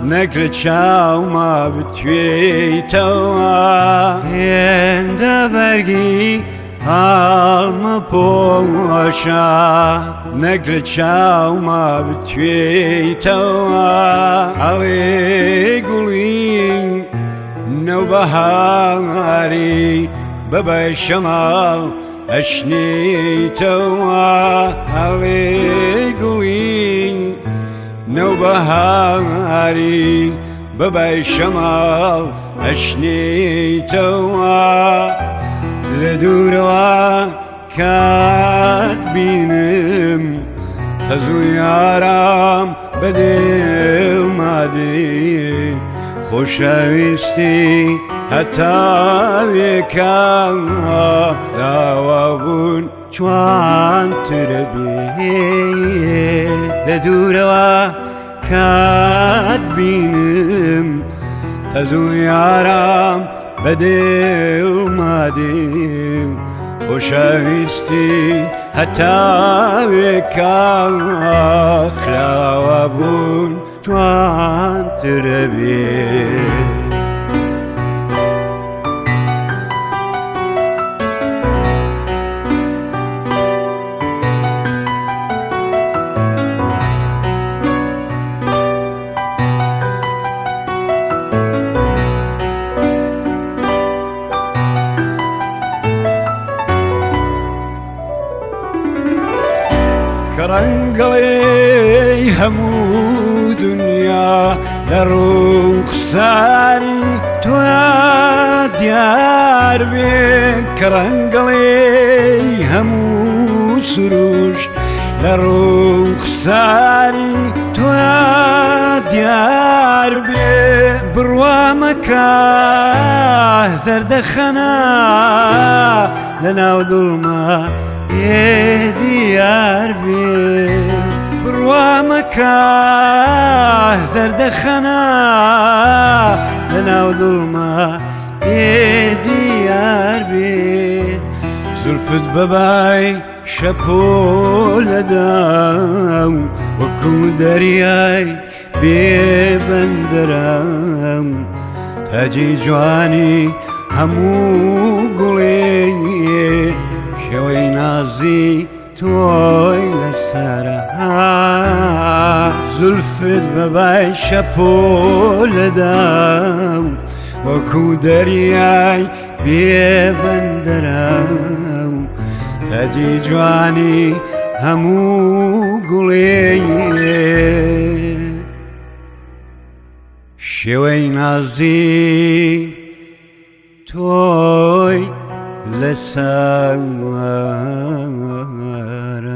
نەکرێت چاومە بتوێیتەوە هێندە بەرگی هەڵمە پۆشە نەکرێت چاومە بتوێیتەوە ئەڵێ گوڵی نەوبەهاری بەبەی شەماڵ ئەشنیتەوە ئەڵێ گوڵی نەوبەهاری بەبەی شەماڵ ئەشنیتەوە لە دوورەوە کات بینم تەزوو یارام بەدێڵمادی خۆشەویستی هەتاوێکە لاوا بوون جوانترە بێ لە دوورەوە کات بینم تەزوو یارام بەدێڵمادی خۆشەویستی هەتاوێکە کراوە بوون جوانترە بێ کەڕەنگەڵی هەموو دنیا لە ڕوخساری تۆیا دیار بێ کەڕەنگەڵی هەموو سروش لە ڕوخساری تۆیا دیار بێ بڕوا مەکە زەردەخەنە لە ناو دڵمە دیار بێ بڕوا مەکە زەردەخەنە لە ناو دڵمە دیار بێ زولفت بەبای شەپۆلەدا وەکو دەریای بێبەندەرە تاجی جوانی هەموو گوڵێنیێ شێوەی نازی تۆی لەسەرە زولفت بەبای شەپۆلەدا وەکو دەریای بێبەندەرە تاجی جوانی هەموو گوڵێیێ شێوەی نازی تۆی لەسەر